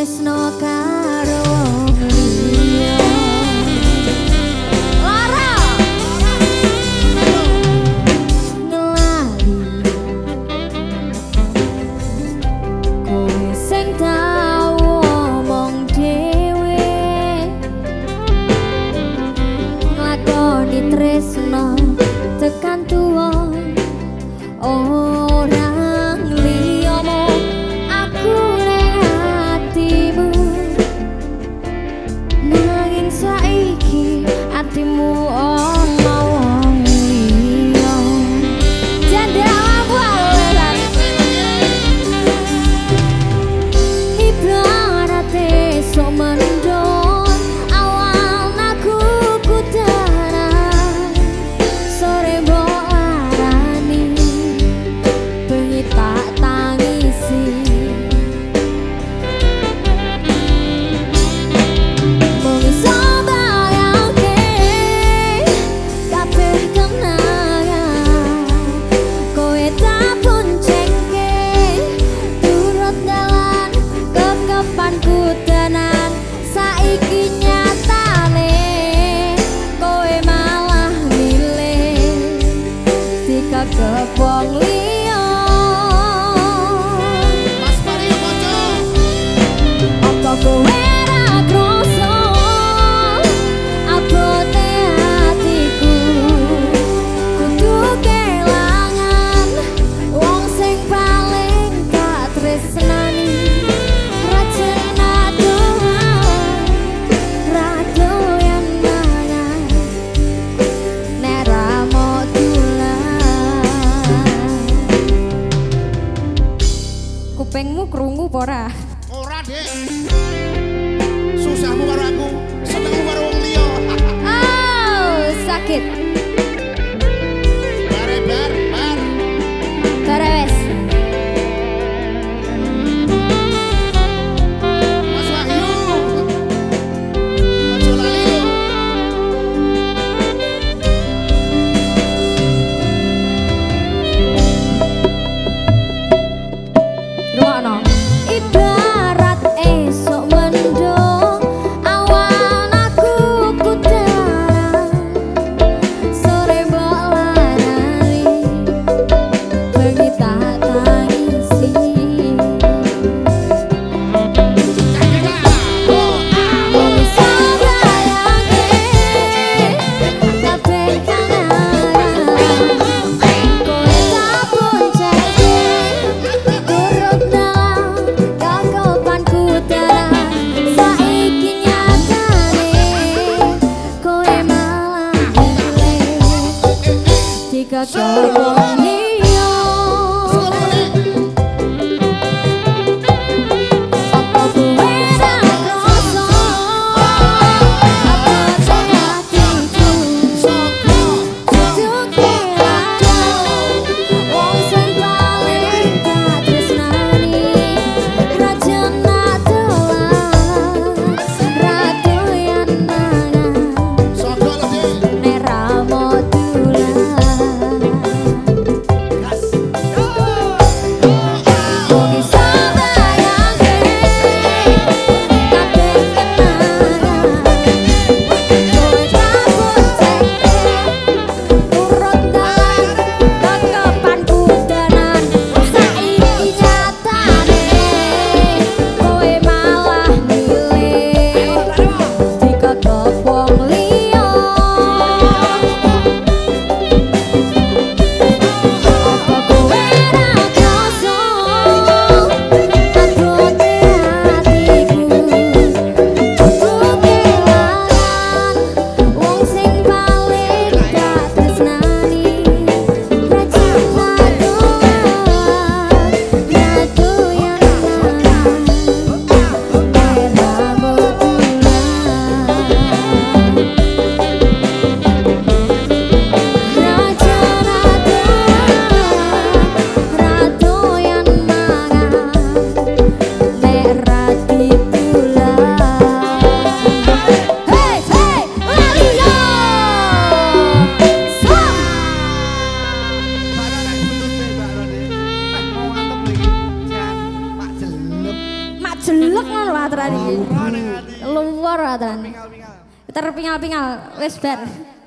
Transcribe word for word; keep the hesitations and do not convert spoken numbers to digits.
tresno karo liya lara ngelali kowe sing tau omong dhewe nglakoni tresno tekan tuwa orang liyamu aku ning atimu nanging saiki atimu ana wong liya jendela bualan ibarate sok mendon awal aku kudaran sore mbok arani bengi tak tangisi mung iso bayangke kabeh kenangan kowe tak boncengke turut dalan kekepanku tenan saiki nyatane kowe malah milih dikagep wong liya Mas Mario Mojo apa kowe ra krasa abote atiku kudu kelangan wong sing paling tak tresnani rajana doan ra doyan mangan nek ra mau dolan kupingmu krungu apa ora ora Dek susahmu karo aku senengmu karo wong liya oh sakit bare bar bar Terus Mas Wahyu Ojo lali yo rumakno ibarat esok mendung awan aku kudaran sore mbok larani bengi tak tangisi mung iso bayangke kabeh kenangan kowe tak boncengke turut dalam kekepanku tenan saiki nyatane kowe malah milih dikagep wong liya apa kowe ra krasa abote atiku kudu kelangan wong sing paling tak tresnani rajana dolan ra doyan mangan Sogo lho Dek nek ra mau dolan ora tenan. Pingal-pingal. Terpingal-pingal wis bar.